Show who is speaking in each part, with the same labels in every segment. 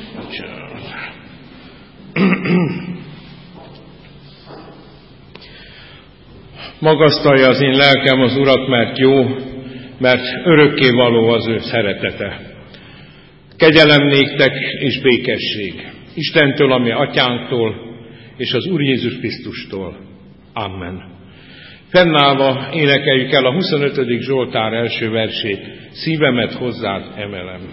Speaker 1: Magasztalja az én lelkem az Urat, mert jó, mert örökkévaló az ő szeretete. Kegyelem néktek és békesség Istentől, ami atyánktól, és az Úr Jézus Krisztustól. Amen. Fennállva énekeljük el a 25. Zsoltár első versét. Szívemet hozzád emelem.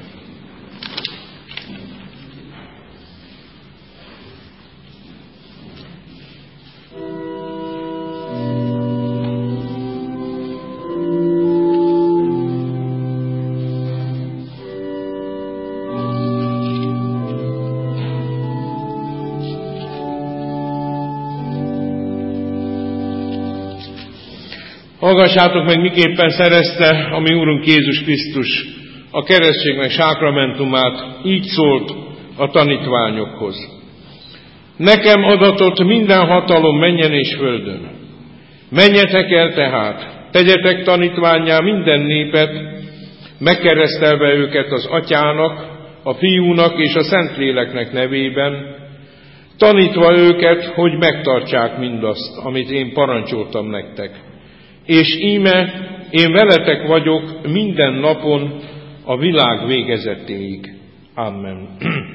Speaker 1: Hallgassátok meg, miképpen szerezte a mi Úrunk Jézus Krisztus a keresztségnek sákramentumát, így szólt a tanítványokhoz. Nekem adatott minden hatalom mennyen és földön. Menjetek el tehát, tegyetek tanítvánnyá minden népet, megkeresztelve őket az Atyának, a Fiúnak és a Szentléleknek nevében, tanítva őket, hogy megtartsák mindazt, amit én parancsoltam nektek. És íme, én veletek vagyok minden napon a világ végezetéig. Amen.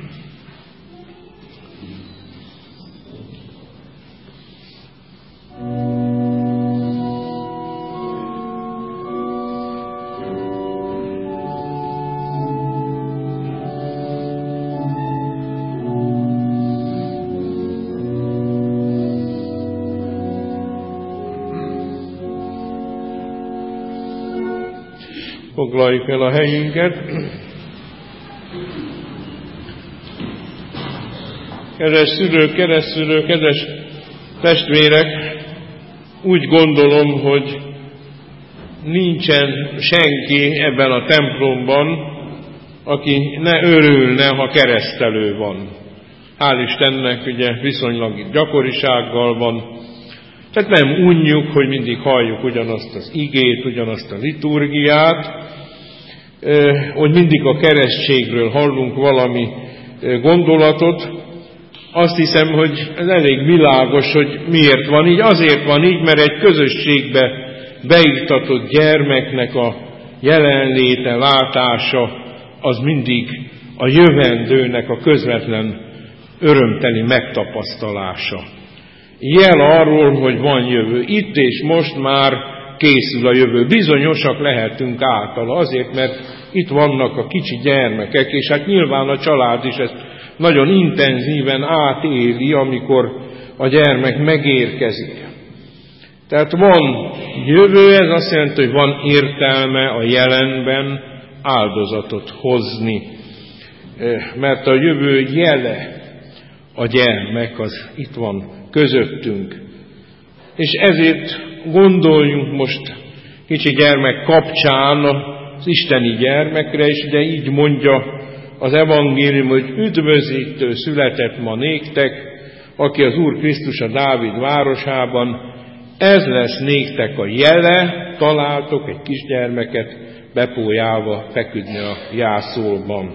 Speaker 1: Foglaljuk el a helyünket. Kedves szülők, keresztszülők, kedves testvérek, úgy gondolom, hogy nincsen senki ebben a templomban, aki ne örülne, ha keresztelő van. Hál' Istennek, ugye viszonylag gyakorisággal van. Tehát nem unjuk, hogy mindig halljuk ugyanazt az igét, ugyanazt a liturgiát, hogy mindig a keresztségről hallunk valami gondolatot. Azt hiszem, hogy ez elég világos, hogy miért van így. Azért van így, mert egy közösségbe beiktatott gyermeknek a jelenléte, látása, az mindig a jövendőnek a közvetlen örömteli megtapasztalása. Jel arról, hogy van jövő. Itt és most már készül a jövő. Bizonyosak lehetünk általa, azért, mert itt vannak a kicsi gyermekek, és hát nyilván a család is ezt nagyon intenzíven átéli, amikor a gyermek megérkezik. Tehát van jövő, ez azt jelenti, hogy van értelme a jelenben áldozatot hozni. Mert a jövő jele, a gyermek, az itt van közöttünk. És ezért gondoljunk most kicsi gyermek kapcsán az isteni gyermekre, és ugye így mondja az evangélium, hogy üdvözítő született ma néktek, aki az Úr Krisztus a Dávid városában, ez lesz néktek a jele, találtok egy kisgyermeket bepójálva feküdni a jászolban.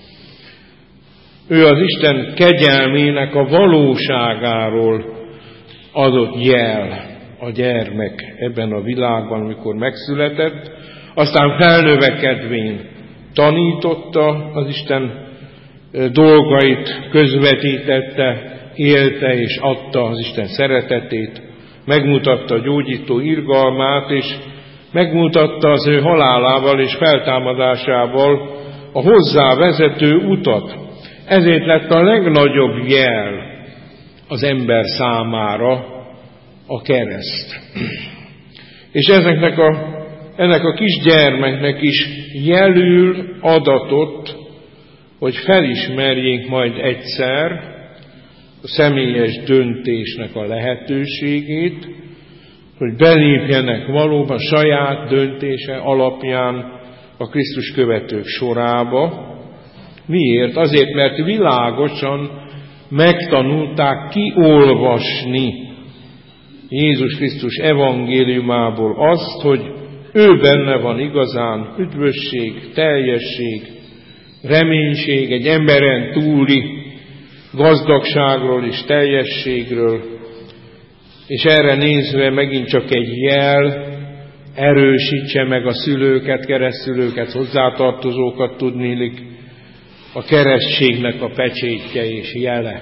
Speaker 1: Ő az Isten kegyelmének a valóságáról adott jel a gyermek ebben a világban, amikor megszületett, aztán felnövekedvén tanította az Isten dolgait, közvetítette, élte és adta az Isten szeretetét, megmutatta a gyógyító irgalmát, és megmutatta az ő halálával és feltámadásával a hozzá vezető utat. Ezért lett a legnagyobb jel az ember számára a kereszt. És ennek a kisgyermeknek is jelül adatot, hogy felismerjék majd egyszer a személyes döntésnek a lehetőségét, hogy belépjenek valóban saját döntése alapján a Krisztus követők sorába. Miért? Azért, mert világosan megtanulták kiolvasni Jézus Krisztus evangéliumából azt, hogy ő benne van igazán üdvösség, teljesség, reménység, egy emberen túli gazdagságról és teljességről, és erre nézve megint csak egy jel erősítse meg a szülőket, keresztszülőket, hozzátartozókat, tudniillik, a keresztségnek a pecsétje és jele,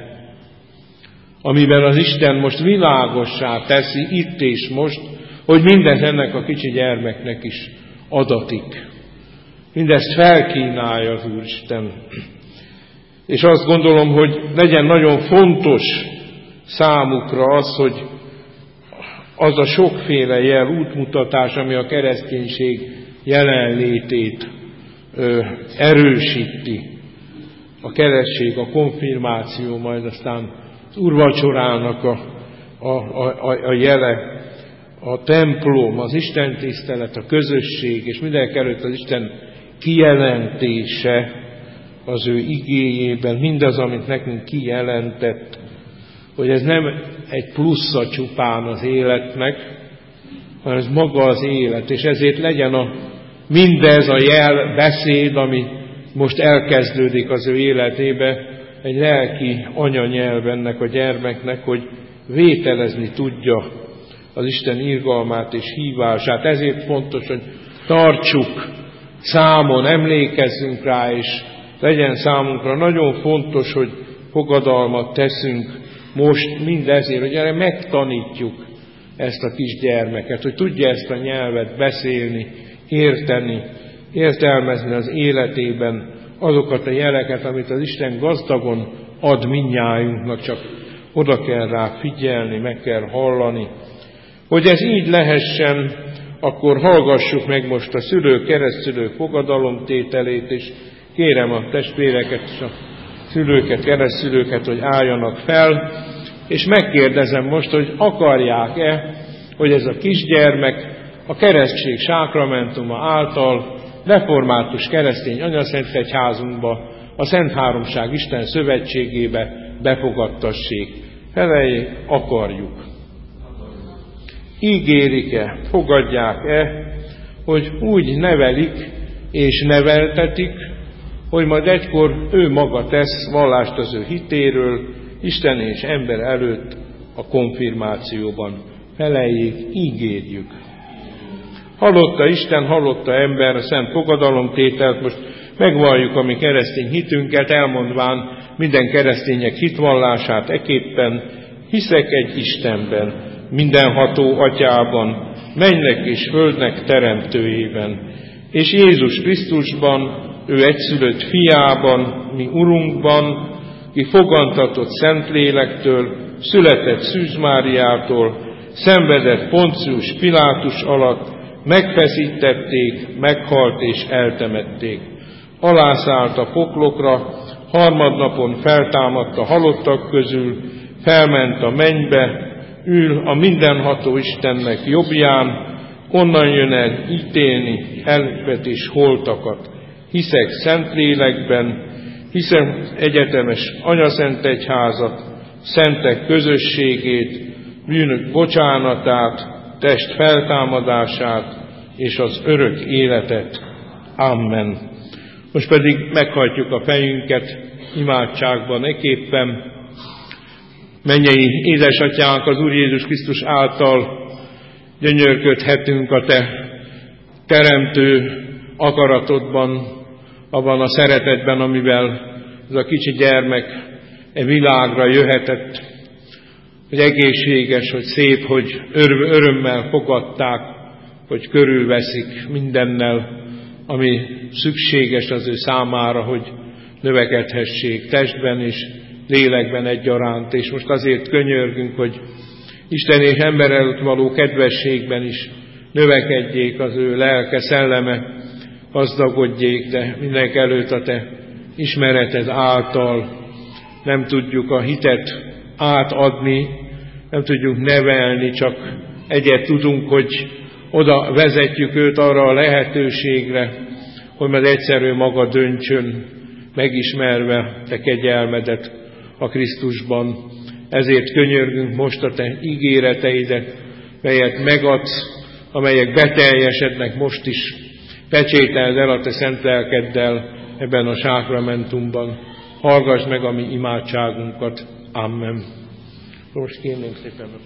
Speaker 1: amiben az Isten most világossá teszi itt és most, hogy mindez ennek a kicsi gyermeknek is adatik. Mindezt felkínálja az Úristen. És azt gondolom, hogy legyen nagyon fontos számukra az, hogy az a sokféle jel, útmutatás, ami a kereszténység jelenlétét erősíti. A keresztség, a konfirmáció, majd aztán az úrvacsorának a jele, a templom, az istentisztelet, a közösség, és mindenekelőtt az Isten kijelentése az ő igéjében, mindaz, amit nekünk kijelentett, hogy ez nem egy plusza csupán az életnek, hanem ez maga az élet, és ezért legyen mindez a jel beszéd, ami most elkezdődik az ő életébe, egy lelki anyanyelv ennek a gyermeknek, hogy vételezni tudja az Isten irgalmát és hívását. Ezért fontos, hogy tartsuk számon, emlékezzünk rá, és legyen számunkra nagyon fontos, hogy fogadalmat teszünk most mindezért, hogy erre megtanítjuk ezt a kisgyermeket, hogy tudja ezt a nyelvet beszélni, érteni, értelmezni az életében azokat a jeleket, amit az Isten gazdagon ad mindnyájunknak, csak oda kell rá figyelni, meg kell hallani. Hogy ez így lehessen, akkor hallgassuk meg most a szülők, keresztszülők fogadalomtételét, és kérem a testvéreket és a szülőket, keresztszülőket, hogy álljanak fel, és megkérdezem most, hogy akarják-e, hogy ez a kisgyermek a keresztség sákramentuma által református keresztény anyaszentegyházunkba, a Szent Háromság Isten szövetségébe befogadtassék. Feleljék, akarjuk. Ígérik-e, fogadják-e, hogy úgy nevelik és neveltetik, hogy majd egykor ő maga tesz vallást az ő hitéről, Isten és ember előtt a konfirmációban. Feleljék, ígérjük. Hallotta Isten, hallotta ember a szent fogadalomtételt, most megvalljuk a mi keresztény hitünket, elmondván minden keresztények hitvallását eképpen: hiszek egy Istenben, mindenható Atyában, mennynek és földnek teremtőjében, és Jézus Krisztusban, ő egyszülött fiában, mi Urunkban, ki fogantatott Szentlélektől, született Szűz Máriától, szenvedett Poncius Pilátus alatt, megfeszítették, meghalt és eltemették. Alászállt a poklokra, harmadnapon feltámadt a halottak közül, felment a mennybe, ül a mindenható Istennek jobbján, onnan jön el ítélni elvet és holtakat. Hiszek Szentlélekben, hiszem egyetemes anyaszentegyházat, szentek közösségét, bűnök bocsánatát, test feltámadását és az örök életet. Amen. Most pedig meghajtjuk a fejünket imádságban eképpen. Mennyei édesatyánk, az Úr Jézus Krisztus által gyönyörködhetünk a Te teremtő akaratodban, abban a szeretetben, amivel ez a kicsi gyermek világra jöhetett, hogy egészséges, hogy szép, hogy örömmel fogadták, hogy körülveszik mindennel, ami szükséges az ő számára, hogy növekedhessék testben és lélekben egyaránt. És most azért könyörgünk, hogy Isten és ember előtt való kedvességben is növekedjék az ő lelke, szelleme, gazdagodjék, de mindenek előtt a Te ismereted által nem tudjuk a hitet átadni, nem tudjuk nevelni, csak egyet tudunk, hogy oda vezetjük őt arra a lehetőségre, hogy majd egyszerű maga döntsön, megismerve Te kegyelmedet a Krisztusban. Ezért könyörgünk most a Te ígéreteidet, melyet megadsz, amelyek beteljesednek most is. Pecsételd el a Te szent lelkeddel ebben a sákramentumban. Hallgass meg a mi imádságunkat. Amen. Most kérnénk szépen a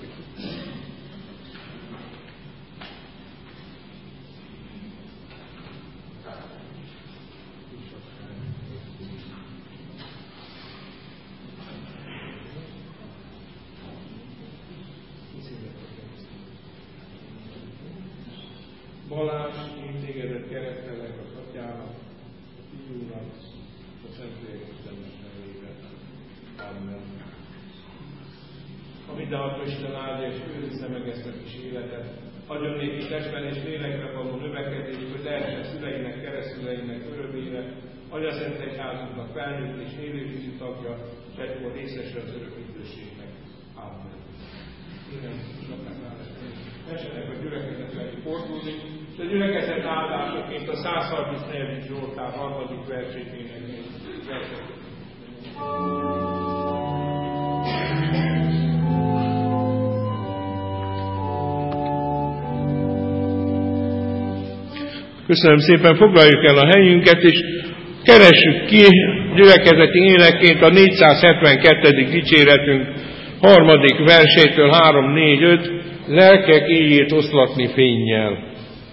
Speaker 1: Balázs, én tégedet keresztelek az Atyának, a Fiúnak, a Szentlélek Istennek nevében. Amen. A mindenható Isten áldja és őrizze meg ezt a kis életet. Adjon néki testben és lélekre való növekedést, hogy lehessen szüleinek, keresztüleinek örömére, Atya Szent Egyházunknak felnőtt és élővízű tagja, és egykor részese az örök üdvösségnek. Amen. Kérem, tessenek a gyülekezet felé fordulni, és a gyülekezet áldásaként a 134. Zsoltár 3. versét énekelni. Köszönöm szépen, foglaljuk el a helyünket, és keressük ki gyülekezeti énekként a 472. dicséretünk 3. versétől 3-4-5, lelkek éjjét oszlatni fénnyel.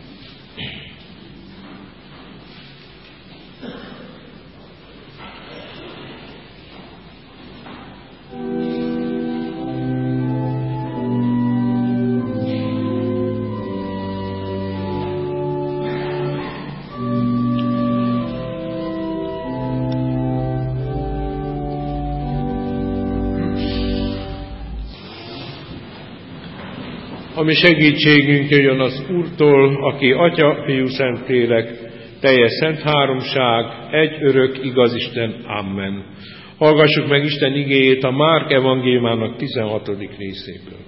Speaker 1: A mi segítségünk jöjjön az Úrtól, aki Atya, Fiú, Szentlélek, teljes szent háromság, egy örök, igaz Isten. Amen. Hallgassuk meg Isten igéjét a Márk evangéliumának 16. részéből.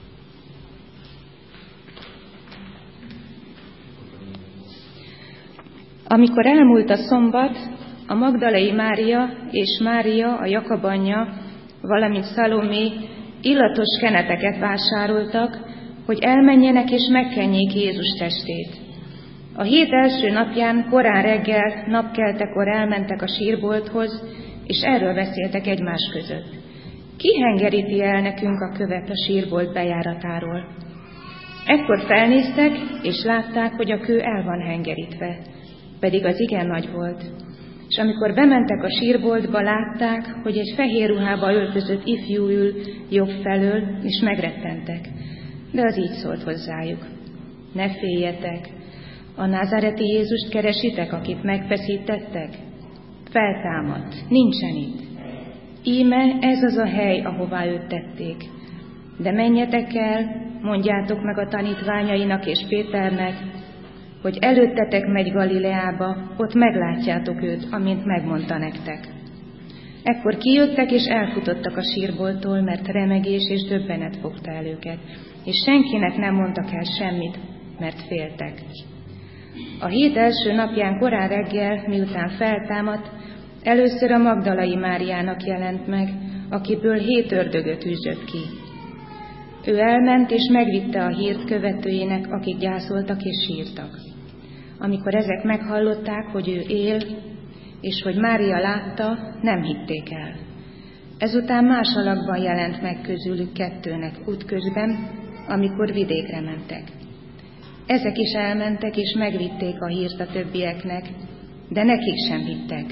Speaker 2: Amikor elmúlt a szombat, a Magdalai Mária és Mária, a Jakab anyja, valamint Szalomé illatos keneteket vásároltak, hogy elmenjenek és megkenjék Jézus testét. A hét első napján korán reggel, napkeltekor elmentek a sírbolthoz, és erről beszéltek egymás között. Ki hengeríti el nekünk a követ a sírbolt bejáratáról? Ekkor felnéztek, és látták, hogy a kő el van hengerítve, pedig az igen nagy volt. És amikor bementek a sírboltba, látták, hogy egy fehér ruhába öltözött ifjú ül jobb felől, és megrettentek. De az így szólt hozzájuk: ne féljetek, a názáreti Jézust keresitek, akit megfeszítettek? Feltámadt, nincsen itt. Íme ez az a hely, ahová őt tették. De menjetek el, mondjátok meg a tanítványainak és Péternek, hogy előttetek megy Galileába, ott meglátjátok őt, amint megmondta nektek. Ekkor kijöttek és elfutottak a sírbolttól, mert remegés és döbbenet fogta el őket, és senkinek nem mondtak el semmit, mert féltek. A hét első napján korán reggel, miután feltámadt, először a Magdalai Máriának jelent meg, akiből 7 ördögöt űzött ki. Ő elment és megvitte a hírt követőinek, akik gyászoltak és sírtak. Amikor ezek meghallották, hogy ő él, és hogy Mária látta, nem hitték el. Ezután más alakban jelent meg közülük 2-nek útközben, amikor vidékre mentek. Ezek is elmentek, és megvitték a hírt a többieknek, de nekik sem hittek.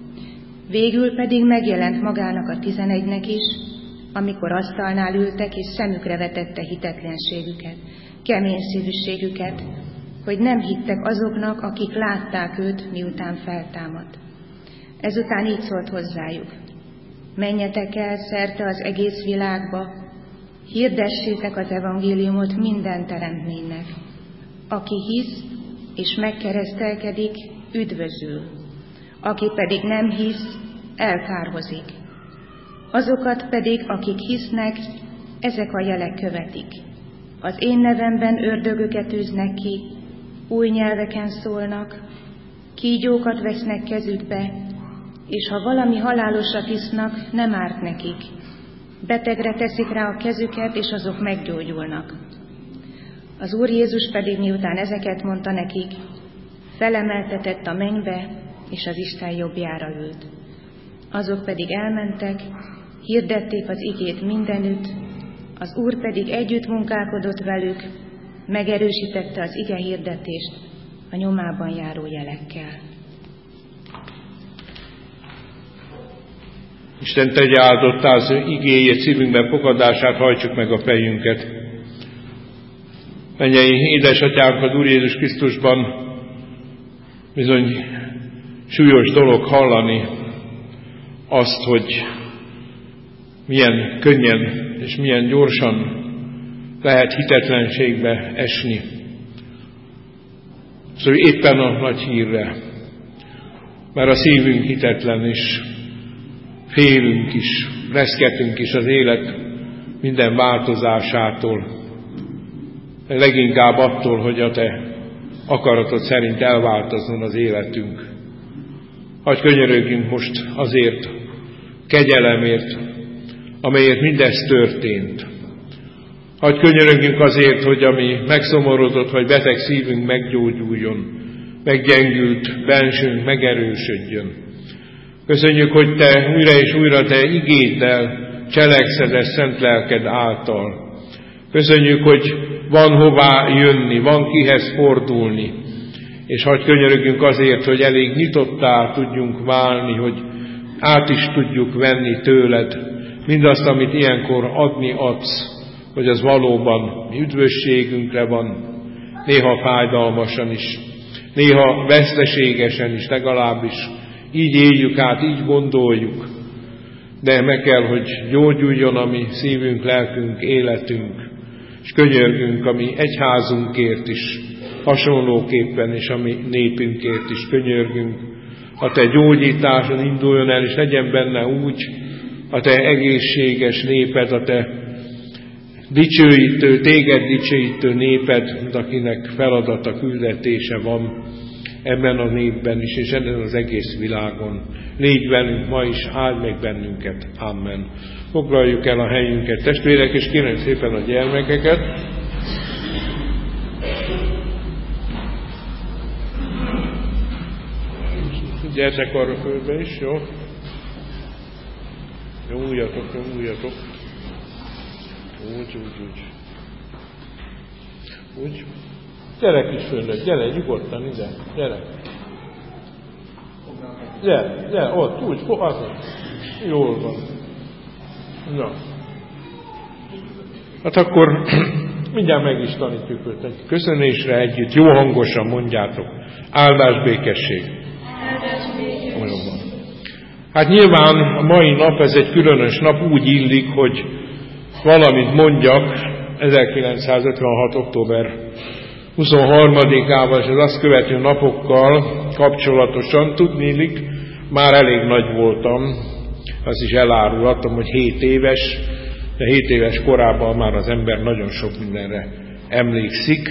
Speaker 2: Végül pedig megjelent magának a 11-nek is, amikor asztalnál ültek, és szemükre vetette hitetlenségüket, kemény szívűségüket, hogy nem hittek azoknak, akik látták őt, miután feltámadt. Ezután így szólt hozzájuk: menjetek el szerte az egész világba, hirdessétek az evangéliumot minden teremtménynek. Aki hisz és megkeresztelkedik, üdvözül. Aki pedig nem hisz, elkárhozik. Azokat pedig, akik hisznek, ezek a jelek követik. Az én nevemben ördögöket űznek ki, új nyelveken szólnak, kígyókat vesznek kezükbe, és ha valami halálosat isznak, nem árt nekik. Betegre teszik rá a kezüket, és azok meggyógyulnak. Az Úr Jézus pedig, miután ezeket mondta nekik, felemeltetett a mennybe, és az Isten jobbjára ült. Azok pedig elmentek, hirdették az igét mindenütt, az Úr pedig együtt munkálkodott velük, megerősítette az ige hirdetést a nyomában járó jelekkel.
Speaker 1: Isten tegye áldottá az ő igéjét, szívünkben fogadását, hajtsuk meg a fejünket. Mennyei édesatyánk, az Úr Jézus Krisztusban bizony súlyos dolog hallani azt, hogy milyen könnyen és milyen gyorsan lehet hitetlenségbe esni. Szóval éppen a nagy hírre, mert a szívünk hitetlen, és félünk is, reszketünk is az élet minden változásától, leginkább attól, hogy a te akaratod szerint elváltozzon az életünk. Hadd könyörögjünk most azért, kegyelemért, amelyért mindez történt. Hadd könyörögjünk azért, hogy ami megszomorodott, vagy beteg szívünk meggyógyuljon, meggyengült bensőnk megerősödjön. Köszönjük, hogy te újra és újra te igéddel cselekszed ezt szent lelked által. Köszönjük, hogy van hová jönni, van kihez fordulni, és hadd könyörögjünk azért, hogy elég nyitottá tudjunk válni, hogy át is tudjuk venni tőled mindazt, amit ilyenkor adni adsz, hogy az valóban üdvösségünkre van, néha fájdalmasan is, néha veszteségesen is, legalábbis így éljük át, így gondoljuk, de meg kell, hogy gyógyuljon a mi szívünk, lelkünk, életünk, és könyörgünk a mi egyházunkért is, hasonlóképpen, és a mi népünkért is könyörgünk. A te gyógyításod induljon el, és legyen benne úgy a te egészséges néped, a te dicsőítő, téged dicsőítő néped, mint akinek feladata, küldetése van ebben a népben is, és ezen az egész világon. Légy velünk ma is, áld meg bennünket. Amen. Foglaljuk el a helyünket, testvérek, és kérem szépen a gyermekeket. Gyertek arra fölbe is, jó? Nyomuljatok. Úgy. Gyere kis földet, gyere, nyugodtan ide, gyere. Gyere, ott, úgy, azért. Jól van. Na. Hát akkor mindjárt meg is tanítjuk őt. Egy köszönésre együtt, jó hangosan mondjátok. Áldás, békesség. Olyan van. Hát nyilván a mai nap, ez egy különös nap, úgy illik, hogy valamit mondjak 1956. október 23-ával és az azt követő napokkal kapcsolatosan. Tudniillik, már elég nagy voltam, azt is elárulhatom, hogy 7 éves, de 7 éves korában már az ember nagyon sok mindenre emlékszik.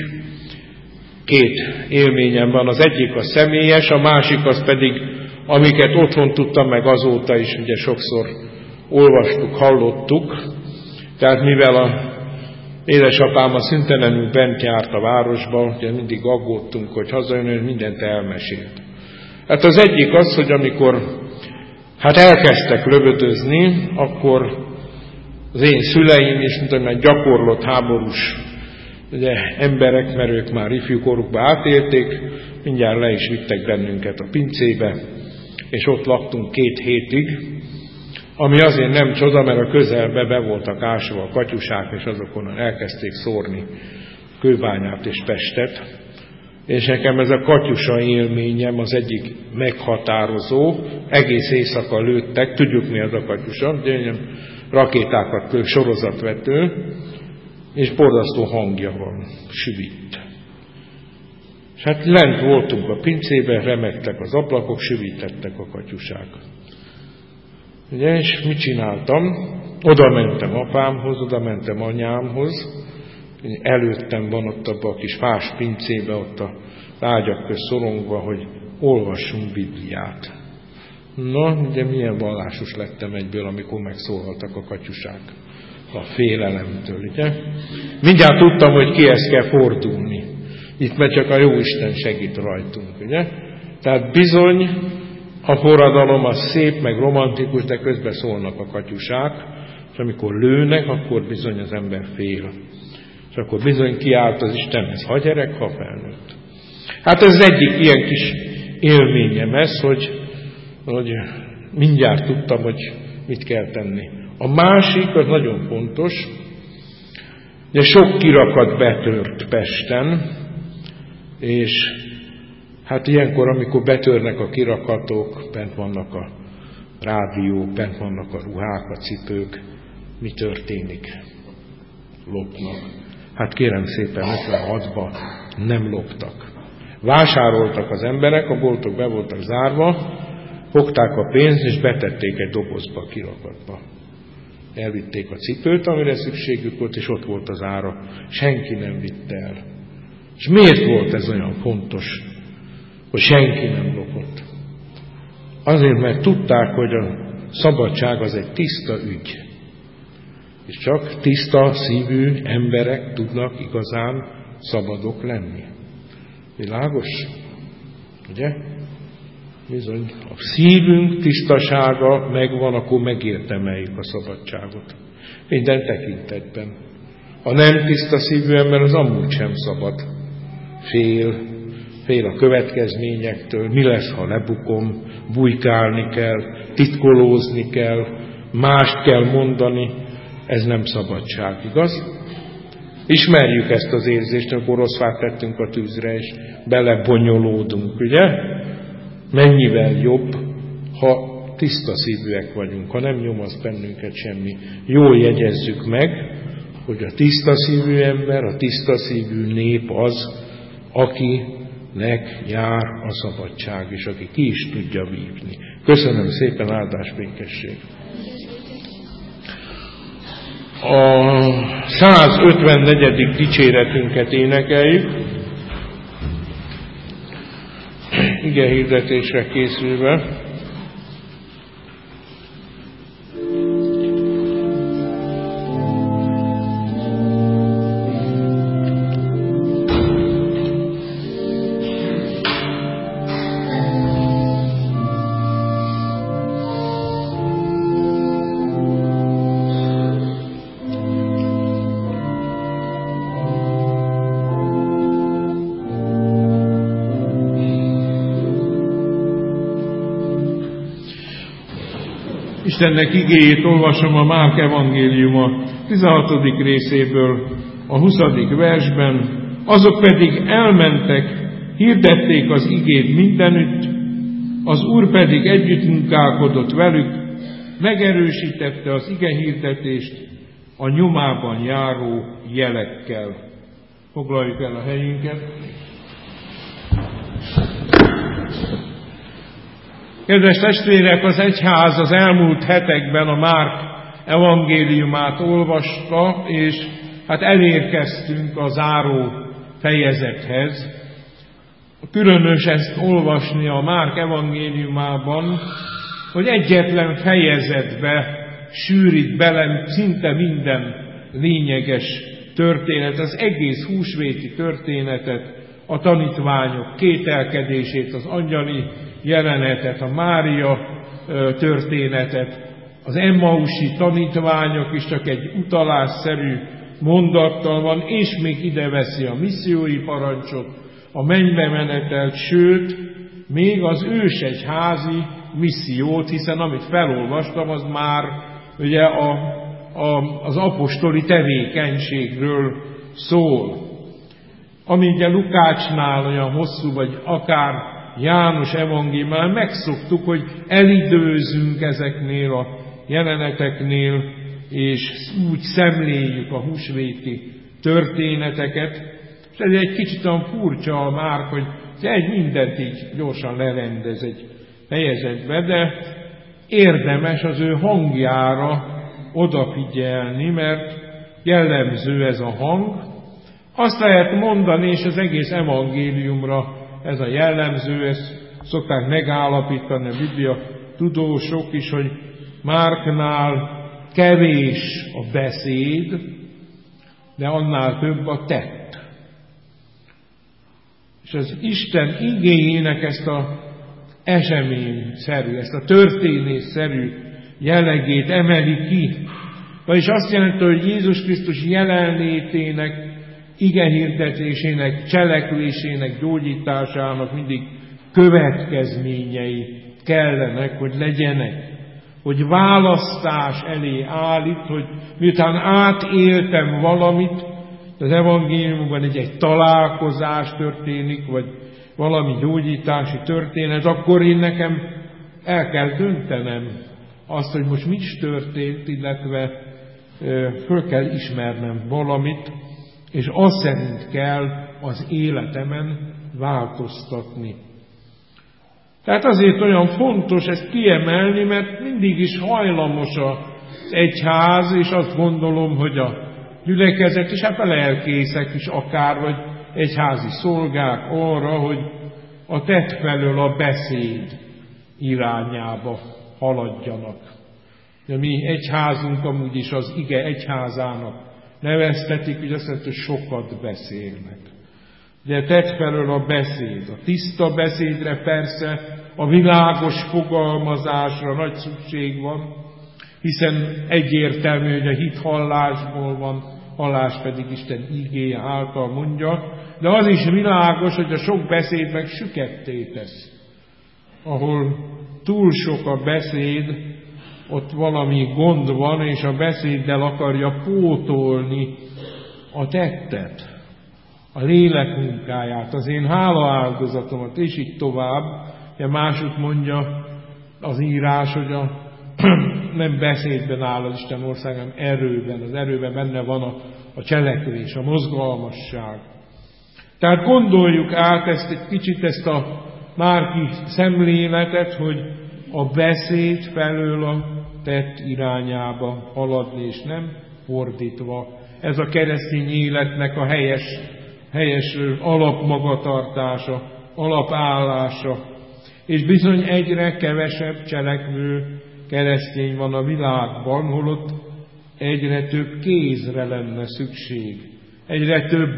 Speaker 1: 2 élményem van, az egyik a személyes, a másik az pedig, amiket otthon tudtam meg azóta is, ugye sokszor olvastuk, hallottuk. Tehát mivel a édesapám a szüntelenül bent járt a városba, ugye mindig aggódtunk, hogy hazajön, hogy mindent elmesélt. Hát az egyik az, hogy amikor elkezdtek lövöldözni, akkor az én szüleim is, mint olyan gyakorlott háborús ugye, emberek, mert ők már ifjúkorukba átélték, mindjárt le is vittek bennünket a pincébe, és ott laktunk 2 hétig, ami azért nem csoda, mert a közelbe be voltak ásva a katyusák, és azokon elkezdték szórni Kőbányát és Pestet. És nekem ez a katyusa élményem az egyik meghatározó, egész éjszaka lőttek, tudjuk mi az a katyusa, rakétákat sorozatvető, és borzasztó hangja van, süvít. És hát lent voltunk a pincében, remegtek az ablakok, süvítettek a katyusák. Ugye, és mit csináltam? Oda mentem apámhoz, oda mentem anyámhoz, előttem van ott abban a kis fás pincébe, ott a ágyak közt szorongva, hogy olvassunk Bibliát. Na, ugye milyen vallásos lettem egyből, amikor megszólaltak a katyusák a félelemtől, ugye? Mindjárt tudtam, hogy kihez kell fordulni. Itt mert csak a Jóisten segít rajtunk, ugye? Tehát bizony A forradalom az szép, meg romantikus, de közben szólnak a katyusák, és amikor lőnek, akkor bizony az ember fél. És akkor bizony kiállt az Istenhez, ha gyerek, ha felnőtt. Hát ez egyik ilyen kis élményem ez, hogy mindjárt tudtam, hogy mit kell tenni. A másik, az nagyon fontos, de sok kirakat betört Pesten, és hát ilyenkor, amikor betörnek a kirakatok, bent vannak a rádiók, bent vannak a ruhák, a cipők, mi történik? Lopnak. Hát kérem szépen, 56-ban nem loptak. Vásároltak az emberek, a boltok be voltak zárva, fogták a pénzt, és betették egy dobozba, a kirakatba. Elvitték a cipőt, amire szükségük volt, és ott volt az ára. Senki nem vitte el. És miért volt ez olyan fontos, hogy senki nem lopott? Azért, mert tudták, hogy a szabadság az egy tiszta ügy. És csak tiszta szívű emberek tudnak igazán szabadok lenni. Világos? Ugye? Bizony, a szívünk tisztasága megvan, akkor megérdemeljük a szabadságot. Minden tekintetben. A nem tiszta szívű ember az amúgy sem szabad. Fél a következményektől, mi lesz, ha lebukom, bujkálni kell, titkolózni kell, mást kell mondani, ez nem szabadság, igaz? Ismerjük ezt az érzést, amikor rossz fát tettünk a tűzre, és belebonyolódunk, ugye? Mennyivel jobb, ha tiszta szívűek vagyunk, ha nem nyomaszt bennünket semmi. Jól jegyezzük meg, hogy a tiszta szívű ember, a tiszta szívű nép az, akinek jár a szabadság, és aki ki is tudja vívni. Köszönöm szépen, áldás békesség! A 154. dicséretünket énekeljük, ige hirdetésre készülve. Istennek igéjét olvasom a Márk evangéliuma 16. részéből, a 20. versben. Azok pedig elmentek, hirdették az igét mindenütt, az Úr pedig együttmunkálkodott velük, megerősítette az ige hirdetést a nyomában járó jelekkel. Foglaljuk el a helyünket. Kedves testvérek, az egyház az elmúlt hetekben a Márk evangéliumát olvasta, és hát elérkeztünk a záró fejezethez. Különös ezt olvasni a Márk evangéliumában, hogy egyetlen fejezetbe sűrít bele szinte minden lényeges történet, az egész húsvéti történetet, a tanítványok kételkedését, az angyali jelenetet, a Mária történetet, az emmausi tanítványok is csak egy utalásszerű mondattal van, és még ide veszi a missziói parancsot, a mennybe menetelt, sőt, még az ősegyházi missziót, hiszen amit felolvastam, az már ugye az apostoli tevékenységről szól. Ami ugye Lukácsnál olyan hosszú, vagy akár János evangéliumán megszoktuk, hogy elidőzünk ezeknél a jeleneteknél, és úgy szemléljük a húsvéti történeteket. És ez egy kicsit olyan furcsa már, hogy egy mindent így gyorsan lerendez egy fejezetbe, de érdemes az ő hangjára odafigyelni, mert jellemző ez a hang. Azt lehet mondani, és az egész evangéliumra ez a jellemző, ezt szokták megállapítani a Biblia tudósok is, hogy Márknál kevés a beszéd, de annál több a tett. És az Isten igéjének ezt a eseményszerű, ezt a történésszerű jellegét emeli ki. Vagyis azt jelenti, hogy Jézus Krisztus jelenlétének, igehirdetésének, cselekvésének, gyógyításának mindig következményei kellenek, hogy legyenek. Hogy választás elé állít, hogy miután átéltem valamit, az evangéliumban egy találkozás történik, vagy valami gyógyítási történet, akkor én nekem el kell döntenem azt, hogy most mi is történt, illetve föl kell ismernem valamit, és azt szerint kell az életemen változtatni. Tehát azért olyan fontos ezt kiemelni, mert mindig is hajlamos az egyház, és azt gondolom, hogy a gyülekezet, és hát a lelkészek is akár, vagy egyházi szolgák arra, hogy a tett felől a beszéd irányába haladjanak. De mi egyházunk amúgy is az ige egyházának neveztetik, hogy azt jelenti, hogy sokat beszélnek. De tett felől a beszéd, a tiszta beszédre persze, a világos fogalmazásra nagy szükség van, hiszen egyértelmű, hogy a hit hallásból van, hallás pedig Isten igéje által mondja, de az is világos, hogy a sok beszéd meg süketté tesz. Ahol túl sok a beszéd, ott valami gond van, és a beszéddel akarja pótolni a tettet, a lélek munkáját, az én hálaáldozatomat, és így tovább. Ja, másút mondja az írás, hogy nem beszédben áll az Isten ország, hanem erőben. Az erőben benne van a cselekvés, a mozgalmasság. Tehát gondoljuk át egy kicsit ezt a márki szemléletet, hogy a beszéd felől a tett irányába haladni, és nem fordítva. Ez a keresztény életnek a helyes alapmagatartása, alapállása. És bizony egyre kevesebb cselekvő keresztény van a világban, holott egyre több kézre lenne szükség, egyre több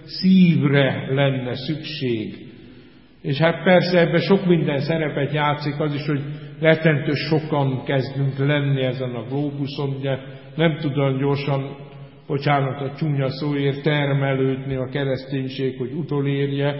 Speaker 1: szívre lenne szükség. És hát persze ebben sok minden szerepet játszik az is, hogy rettentő sokan kezdünk lenni ezen a glóbuszon, ugye nem tud olyan gyorsan, bocsánat a csúnya szóért, termelődni a kereszténység, hogy utolérje,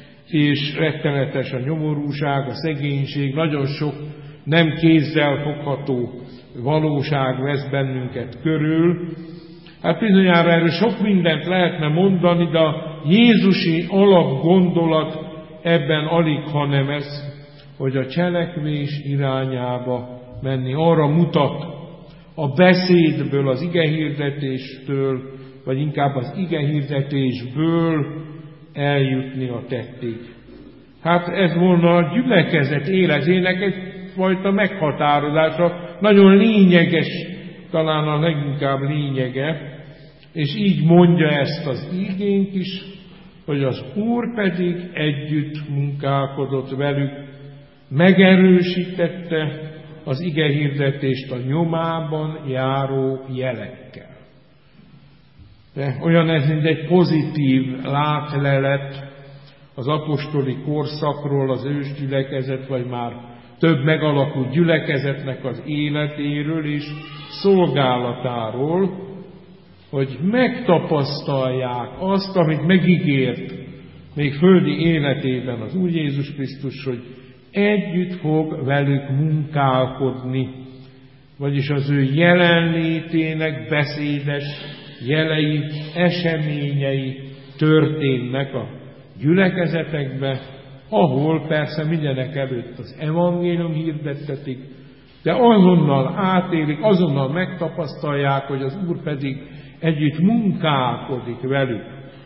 Speaker 1: és rettenetes a nyomorúság, a szegénység, nagyon sok nem kézzel fogható valóság vesz bennünket körül. Hát bizonyára erről sok mindent lehetne mondani, de a jézusi alapgondolat ebben alig, hanem ez, hogy a cselekvés irányába menni. Arra mutat a beszédből, az igehirdetéstől, vagy inkább az igehirdetésből eljutni a tettig. Hát ez volna a gyülekezet életének egyfajta meghatározása, nagyon lényeges, talán a leginkább lényege, és így mondja ezt az igénk is, hogy az Úr pedig együtt munkálkodott velük, megerősítette az igehirdetést a nyomában járó jelekkel. De olyan ez, mint egy pozitív látlelet az apostoli korszakról, az ősgyülekezet, vagy már több megalakult gyülekezetnek az életéről és szolgálatáról, hogy megtapasztalják azt, amit megígért még földi életében az Úr Jézus Krisztus, hogy együtt fog velük munkálkodni, vagyis az ő jelenlétének beszédes jelei, eseményei történnek a gyülekezetekbe, ahol persze mindenek előtt az evangélium hirdettetik, de azonnal átélik, azonnal megtapasztalják, hogy az Úr pedig együtt munkálkodik velük.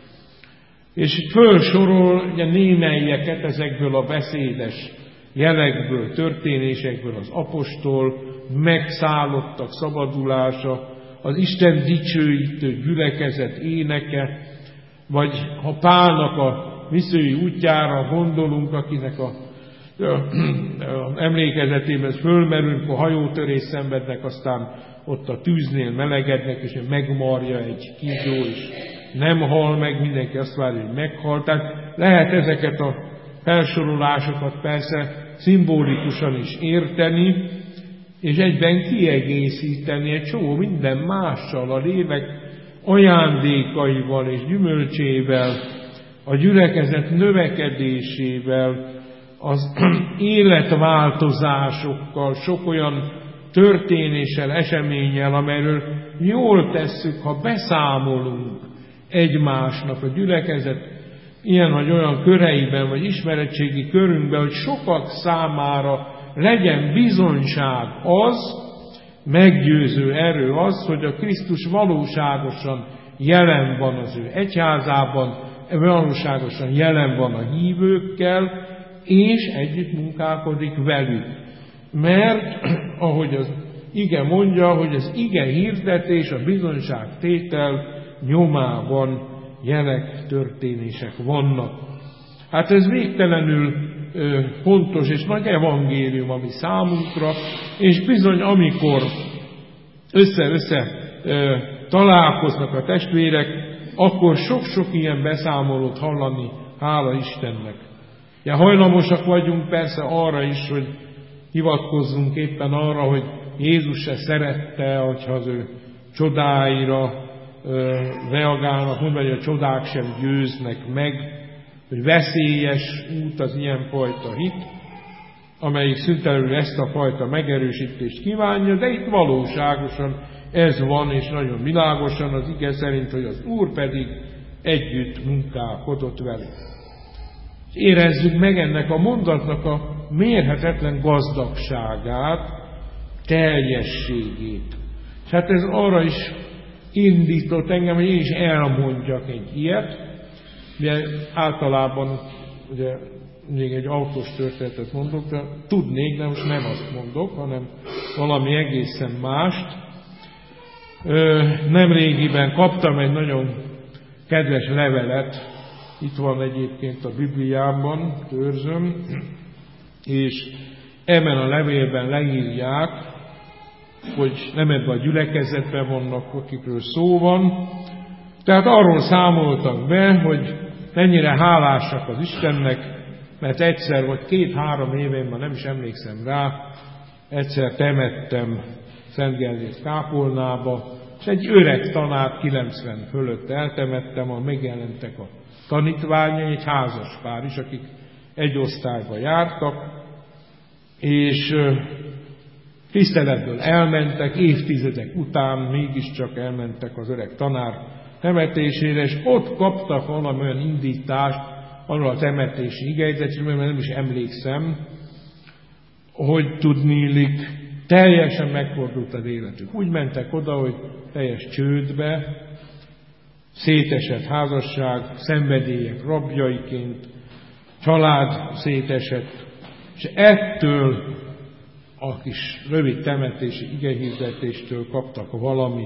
Speaker 1: És itt fölsorol ugye némelyeket ezekből a beszédes jelekből, történésekből az apostol, megszállottak szabadulása, az Isten dicsőítő gyülekezet éneke, vagy ha Pálnak a missziói útjára gondolunk, akinek a emlékezetében fölmerül, a hajótörés szenvednek, aztán ott a tűznél melegednek, és megmarja egy kígyó, és nem hal meg, mindenki azt várja, hogy meghal. Tehát lehet ezeket a felsorolásokat persze szimbolikusan is érteni, és egyben kiegészíteni egy csomó minden mással, a lélek ajándékaival és gyümölcsével, a gyülekezet növekedésével, az életváltozásokkal, sok olyan történéssel, eseménnyel, amelyről jól tesszük, ha beszámolunk egymásnak a gyülekezet ilyen vagy olyan köreiben, vagy ismeretségi körünkben, hogy sokak számára legyen bizonyság az, meggyőző erő az, hogy a Krisztus valóságosan jelen van az ő egyházában, valóságosan jelen van a hívőkkel, és együtt munkálkodik velük. Mert, ahogy az ige mondja, hogy az ige hirdetés, a bizonyságtétel nyomában jelek, történések vannak. Hát ez végtelenül fontos és nagy evangélium, ami számunkra, és bizony amikor össze-össze találkoznak a testvérek, akkor sok-sok ilyen beszámolót hallani, hála Istennek. Ja, hajlamosak vagyunk persze arra is, hogy hivatkozzunk éppen arra, hogy Jézus se szerette, hogyha az ő csodáira reagálnak, mondani, hogy a csodák sem győznek meg, hogy veszélyes út az ilyenfajta hit, amelyik szüntelenül ezt a fajta megerősítést kívánja, de itt valóságosan ez van, és nagyon világosan az ige szerint, hogy az Úr pedig együtt munkálkodott velük. Érezzük meg ennek a mondatnak a mérhetetlen gazdagságát, teljességét. És hát ez arra is indított engem, hogy én is elmondjak egy ilyet. Ugye általában ugye, még egy autós történetet mondok, de tudnék, de most nem azt mondok, hanem valami egészen mást. Nemrégiben kaptam egy nagyon kedves levelet, itt van egyébként a Bibliában, őrzöm, és ebben a levélben leírják, hogy nem ebben a gyülekezetben vannak, akikről szó van. Tehát arról számoltak be, hogy mennyire hálásak az Istennek, mert egyszer vagy 2-3 éve, már nem is emlékszem rá, egyszer temettem Szent Gellért kápolnába, és egy öreg tanár 90 fölött eltemettem, ahol megjelentek a tanítványai, egy házas pár is, akik egy osztályba jártak, és tiszteletből elmentek, évtizedek után mégiscsak elmentek az öreg tanár temetésére, és ott kaptak valami olyan indítást, arról a temetési igejegyzetről, mert nem is emlékszem, hogy tudniillik, teljesen megfordult az életük. Úgy mentek oda, hogy teljes csődbe, szétesett házasság, szenvedélyek rabjaiként, család szétesett, és ettől a kis rövid temetési igehirdetéstől kaptak valamit.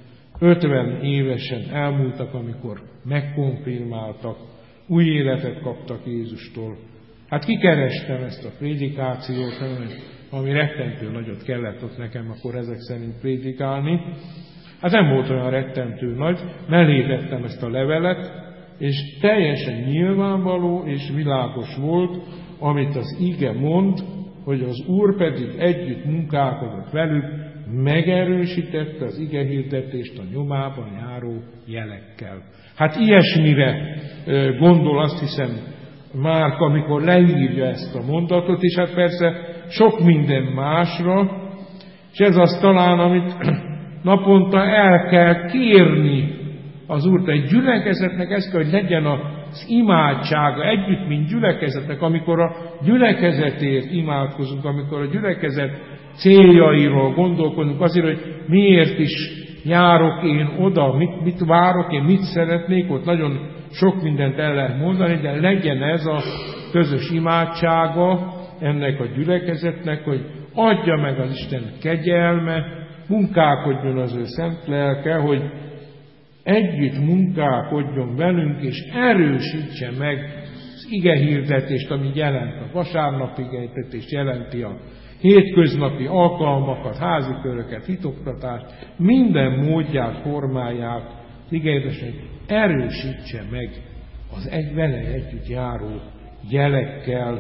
Speaker 1: 50 évesen elmúltak, amikor megkonfirmáltak, új életet kaptak Jézustól. Hát kikerestem ezt a prédikációt, ami rettentő nagyot kellett ott nekem akkor ezek szerint prédikálni. Hát nem volt olyan rettentő nagy, mellé tettem ezt a levelet, és teljesen nyilvánvaló és világos volt, amit az ige mond, hogy az Úr pedig együtt munkálkodott velük, megerősítette az igehirdetést a nyomában járó jelekkel. Hát ilyesmire gondol, azt hiszem, Márk, amikor leírja ezt a mondatot, és hát persze sok minden másra, és ez az talán, amit naponta el kell kérni az Úrt. Egy gyülekezetnek ez kell, hogy legyen az imádsága együtt, mint gyülekezetnek, amikor a gyülekezetért imádkozunk, amikor a gyülekezet céljairól gondolkodunk, azért, hogy miért is járok én oda, mit várok én, mit szeretnék, ott nagyon sok mindent el lehet mondani, de legyen ez a közös imádsága ennek a gyülekezetnek, hogy adja meg az Isten kegyelme, munkálkodjon az ő szent lelke, hogy együtt munkálkodjon velünk, és erősítse meg az igehirdetést, ami jelent a vasárnapi igehirdetést, jelenti a hétköznapi alkalmakat, házi köröket, hitoktatást, minden módját, formáját, az igehirdetést erősítse meg az vele együtt járó jelekkel,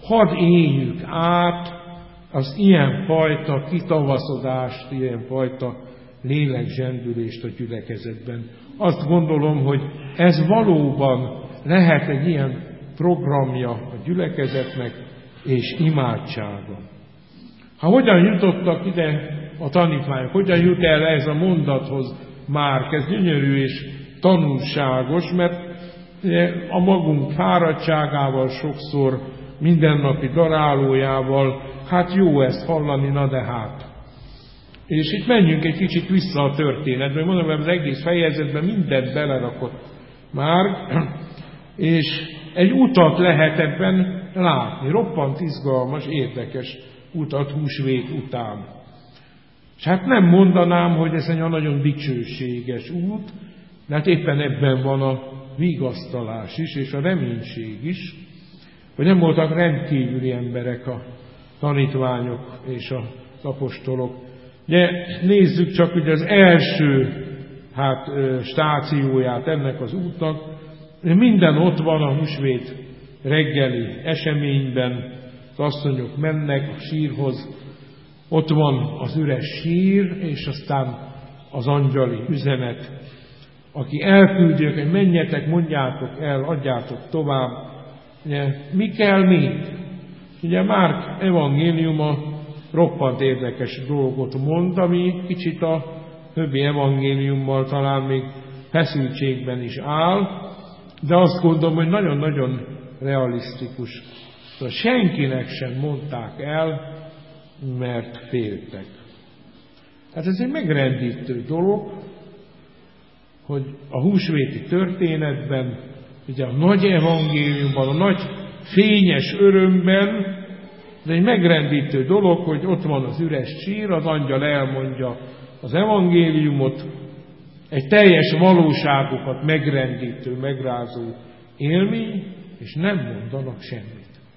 Speaker 3: hadd éljük át az ilyenfajta kitavaszodást, ilyenfajta lélekzsendülést a gyülekezetben. Azt gondolom, hogy ez valóban lehet egy ilyen programja a gyülekezetnek és imádsága. Hogyan jutottak ide a tanítványok? Hogyan jut el ez a mondathoz Márk? Ez gyönyörű és tanulságos, mert a magunk fáradtságával, sokszor mindennapi darálójával, hát jó ezt hallani, na de hát. És itt menjünk egy kicsit vissza a történetbe. Mondom, hogy az egész fejezetben mindent belerakott Márk, és egy utat lehet ebben látni. Roppant izgalmas, érdekes utat húsvét után. És hát nem mondanám, hogy ez egy nagyon dicsőséges út, de hát éppen ebben van a vigasztalás is, és a reménység is, hogy nem voltak rendkívüli emberek a tanítványok és az apostolok. Ugye, nézzük csak ugye az első stációját ennek az útnak. Minden ott van a húsvét reggeli eseményben, az asszonyok mennek a sírhoz, ott van az üres sír, és aztán az angyali üzenet, aki elküldi őket, menjetek, mondjátok el, adjátok tovább. Ugye, mi kell még? Ugye Márk evangéliuma roppant érdekes dolgot mond, ami kicsit a többi evangéliummal talán még feszültségben is áll, de azt gondolom, hogy nagyon-nagyon realisztikus. Szóval senkinek sem mondták el, mert féltek. Hát ez egy megrendítő dolog, hogy a húsvéti történetben, ugye a nagy evangéliumban, a nagy fényes örömben, de egy megrendítő dolog, hogy ott van az üres sír, az angyal elmondja az evangéliumot, egy teljes valóságokat megrendítő, megrázó élmény, és nem mondanak semmit.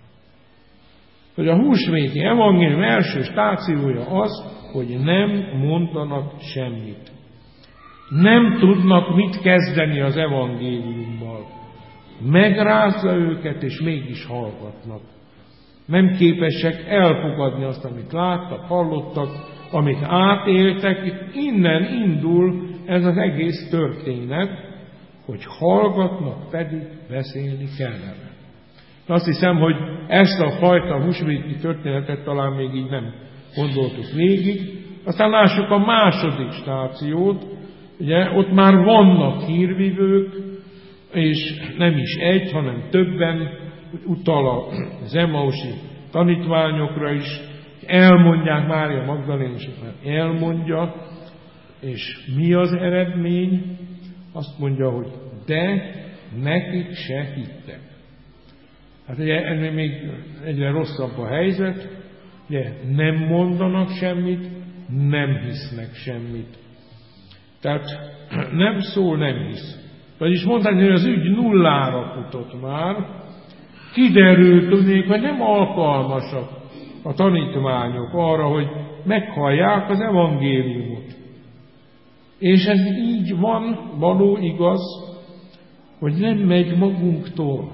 Speaker 3: Hogy a húsvéti evangélium első stációja az, hogy nem mondanak semmit. Nem tudnak mit kezdeni az evangéliummal. Megrázza őket, és mégis hallgatnak. Nem képesek elfogadni azt, amit láttak, hallottak, amit átéltek. Innen indul ez az egész történet, hogy hallgatnak, pedig beszélni kellene. Azt hiszem, hogy ezt a fajta húsvéti történetet talán még így nem gondoltuk végig. Aztán lássuk a második stációt, ugye ott már vannak hírvivők, és nem is egy, hanem többen, utal az Emmausi tanítványokra is, elmondják, Mária Magdaléna is már elmondja, és mi az eredmény? Azt mondja, hogy de nekik se hittek. Hát ugye ennél még egyre rosszabb a helyzet, ugye nem mondanak semmit, nem hisznek semmit. Tehát nem szól, nem hisz. Vagyis mondhatni, hogy az ügy nullára futott már, kiderült tudnék, hogy nem alkalmasak a tanítványok arra, hogy meghallják az evangéliumot. És ez így van, való igaz, hogy nem megy magunktól.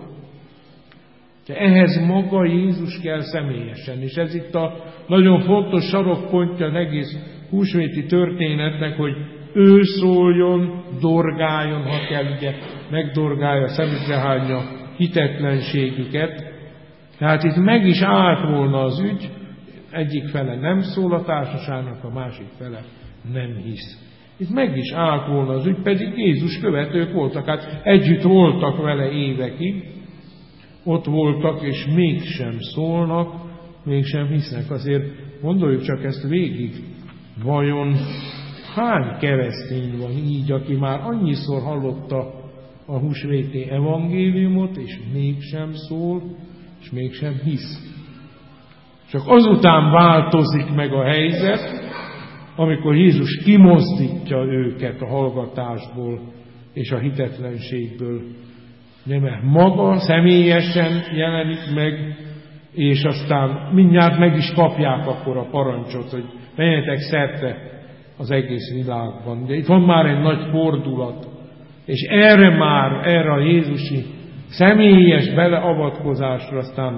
Speaker 3: De ehhez maga Jézus kell személyesen, és ez itt a nagyon fontos sarokpontja az egész húsvéti történetnek, hogy ő szóljon, dorgáljon, ha kell, ugye, megdorgálja, szemükre hányja hitetlenségüket. Tehát itt meg is állt volna az ügy, egyik fele nem szól a társaságnak, a másik fele nem hisz. Itt meg is állt volna az ügy, pedig Jézus követők voltak, hát együtt voltak vele évekig, ott voltak, és mégsem szólnak, mégsem hisznek. Azért gondoljuk csak ezt végig, vajon hány keresztény van így, aki már annyiszor hallotta a húsvéti evangéliumot, és mégsem szól, és mégsem hisz. Csak azután változik meg a helyzet, amikor Jézus kimozdítja őket a hallgatásból és a hitetlenségből. Mert maga személyesen jelenik meg, és aztán mindjárt meg is kapják akkor a parancsot, hogy menjetek szerte az egész világban. De itt van már egy nagy fordulat, és erre a Jézusi személyes beleavatkozásra aztán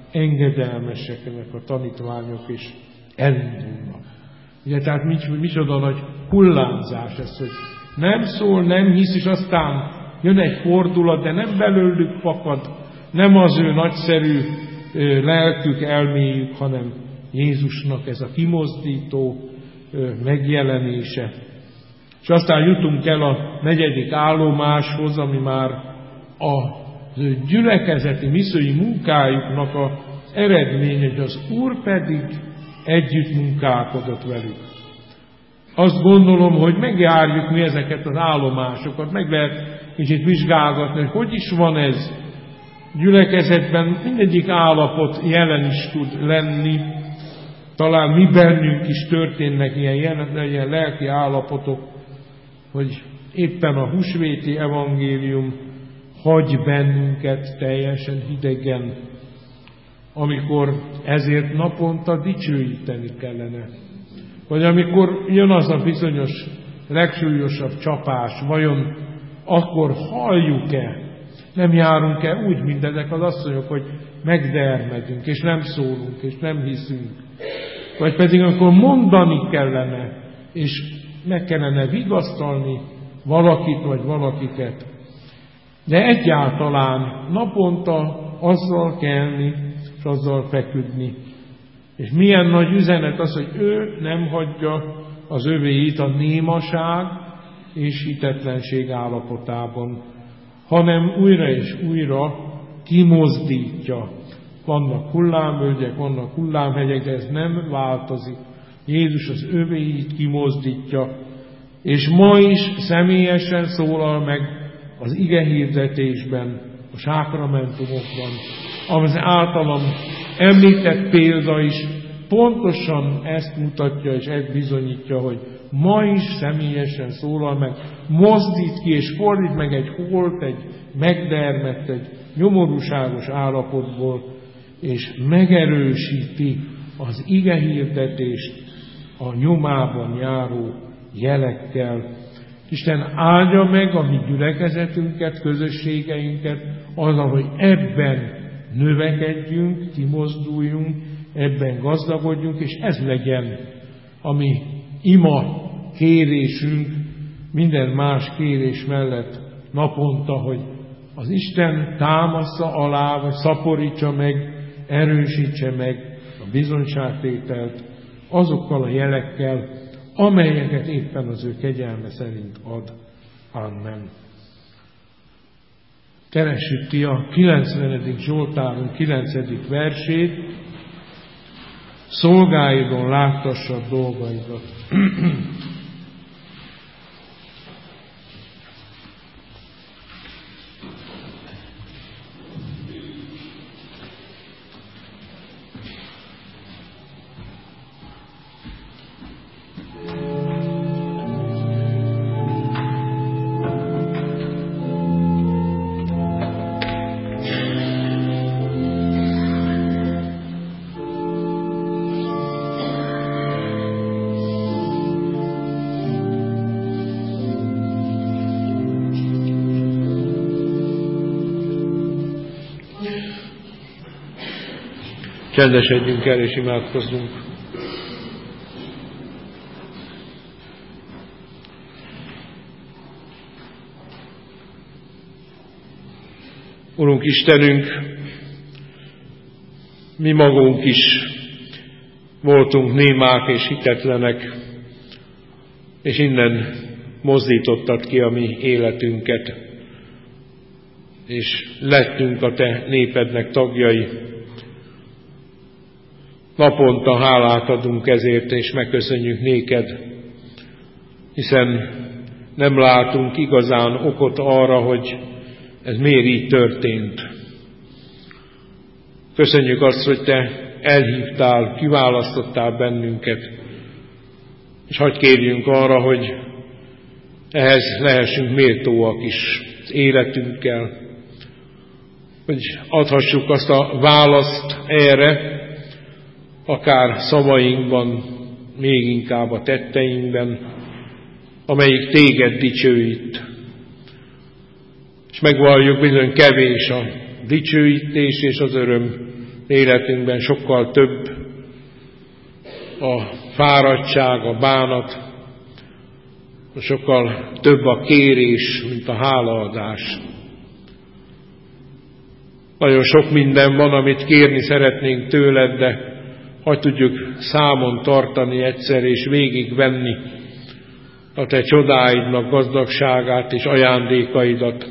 Speaker 3: engedelmesek ennek a tanítványok, és elindulnak. Ugye, tehát micsoda nagy hullámzás ez, hogy nem szól, nem hisz, és aztán jön egy fordulat, de nem belőlük fakad, nem az ő nagyszerű lelkük, elméjük, hanem Jézusnak ez a kimozdító megjelenése. És aztán jutunk el a 4. állomáshoz, ami már a gyülekezeti missziói munkájuknak az eredmény, hogy az Úr pedig együtt munkálkodott velük. Azt gondolom, hogy megjárjuk mi ezeket az állomásokat, meg lehet kicsit vizsgálgatni, hogy is van ez. Gyülekezetben mindegyik állapot jelen is tud lenni, talán mi bennünk is történnek ilyen lelki állapotok, hogy éppen a húsvéti evangélium hagy bennünket teljesen hidegen, amikor ezért naponta dicsőíteni kellene. Vagy amikor jön az a bizonyos legsúlyosabb csapás, vajon akkor halljuk-e, nem járunk-e úgy, mint ezek az asszonyok, hogy megdermedünk, és nem szólunk, és nem hiszünk. Vagy pedig akkor mondani kellene, és meg kellene vigasztalni valakit vagy valakiket. De egyáltalán naponta azzal kelni, és azzal feküdni. És milyen nagy üzenet az, hogy ő nem hagyja az övéit a némaság és hitetlenség állapotában, hanem újra és újra kimozdítja. Vannak hullámvölgyek, vannak hullámhegyek, de ez nem változik. Jézus az övéit kimozdítja, és ma is személyesen szólal meg az igehirdetésben, a sákramentumokban, az általam említett példa is pontosan ezt mutatja, és ezt bizonyítja, hogy ma is személyesen szólal meg, mozdít ki, és fordít meg egy holt, egy megdermedt, egy nyomorúságos állapotból, és megerősíti az igehirdetést a nyomában járó jelekkel. Isten áldja meg a mi gyülekezetünket, közösségeinket, azzal, hogy ebben növekedjünk, kimozduljunk, ebben gazdagodjunk, és ez legyen a mi ima kérésünk minden más kérés mellett naponta, hogy az Isten támassza alá, vagy szaporítsa meg, erősítse meg a bizonyságtételt azokkal a jelekkel, amelyeket éppen az ő kegyelme szerint ad. Amen. Keressük ki a 90. Zsoltáron 9. versét. Szolgáidon láttassad dolgaidat. Csendesedjünk el és imádkozzunk. Urunk Istenünk, mi magunk is voltunk némák és hitetlenek, és innen mozdítottad ki a mi életünket, és lettünk a Te népednek tagjai. Naponta hálát adunk ezért, és megköszönjük néked, hiszen nem látunk igazán okot arra, hogy ez miért így történt. Köszönjük azt, hogy Te elhívtál, kiválasztottál bennünket, és hadd kérjünk arra, hogy ehhez lehessünk méltóak is az életünkkel, hogy adhassuk azt a választ erre, akár szavainkban, még inkább a tetteinkben, amelyik téged dicsőít. És megvalljuk, bizony kevés a dicsőítés és az öröm,
Speaker 1: életünkben sokkal több a fáradtság, a bánat, sokkal több a kérés, mint a hálaadás. Nagyon sok minden van, amit kérni szeretnénk tőled, de hogy tudjuk számon tartani egyszer és végigvenni a te csodáidnak gazdagságát és ajándékaidat,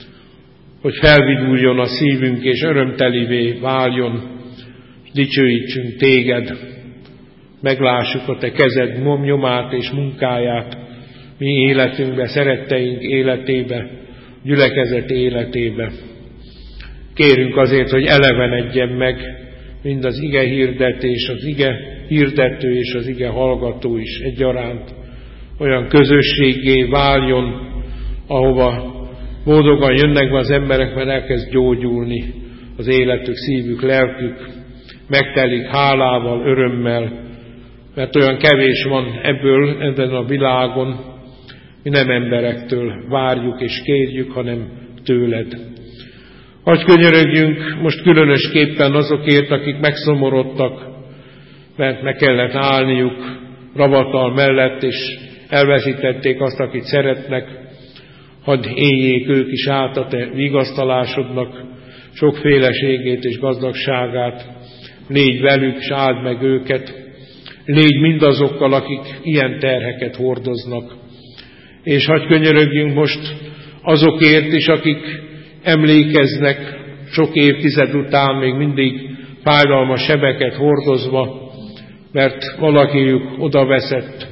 Speaker 1: hogy felviduljon a szívünk és örömtelivé váljon, és dicsőítsünk téged, meglássuk a te kezed nyomát és munkáját mi életünkbe, szeretteink életébe, gyülekezet életébe. Kérünk azért, hogy elevenedjen meg mind az ige hirdetés, az ige hirdető és az ige hallgató is egyaránt, olyan közösséggé váljon, ahova boldogan jönnek be az emberek, mert elkezd gyógyulni az életük, szívük, lelkük, megtelik hálával, örömmel, mert olyan kevés van ebben a világon, mi nem emberektől várjuk és kérjük, hanem tőled. Hadd könyörögjünk most különösképpen azokért, akik megszomorodtak, mert meg kellett állniuk ravatal mellett, és elveszítették azt, akit szeretnek. Hadd éljék ők is át a te vigasztalásodnak sokféleségét és gazdagságát. Légy velük, s áld meg őket. Légy mindazokkal, akik ilyen terheket hordoznak. És hadd könyörögjünk most azokért is, akik emlékeznek sok évtized után még mindig fájdalmas sebeket hordozva, mert valakiük odaveszett,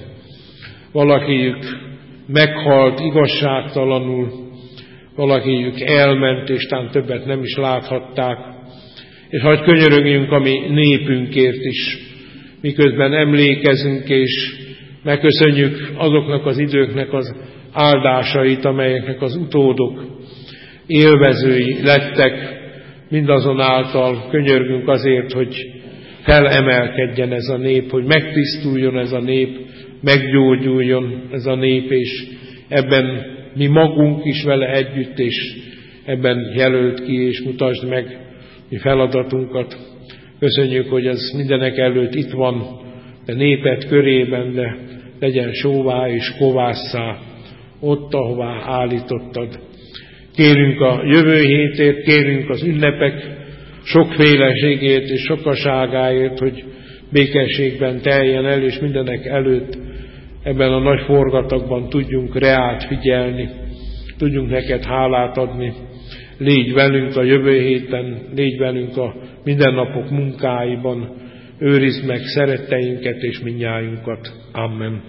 Speaker 1: valakiük meghalt igazságtalanul, valakiük elment, és tán többet nem is láthatták. És hadd könyörögjünk a mi népünkért is, miközben emlékezünk, és megköszönjük azoknak az időknek az áldásait, amelyeknek az utódok élvezői lettek, mindazonáltal könyörgünk azért, hogy felemelkedjen ez a nép, hogy megtisztuljon ez a nép, meggyógyuljon ez a nép, és ebben mi magunk is vele együtt, és ebben jelölt ki, és mutasd meg mi feladatunkat. Köszönjük, hogy ez mindenek előtt itt van, de néped körében, de legyen sóvá és kovásszá, ott, ahová állítottad. Kérünk a jövő hétért, kérünk az ünnepek sokféleségért és sokaságáért, hogy békességben teljen el, és mindenek előtt ebben a nagy forgatagban tudjunk reált figyelni, tudjunk neked hálát adni. Légy velünk a jövő héten, légy velünk a mindennapok munkáiban, őrizd meg szeretteinket és mindnyájunkat. Amen.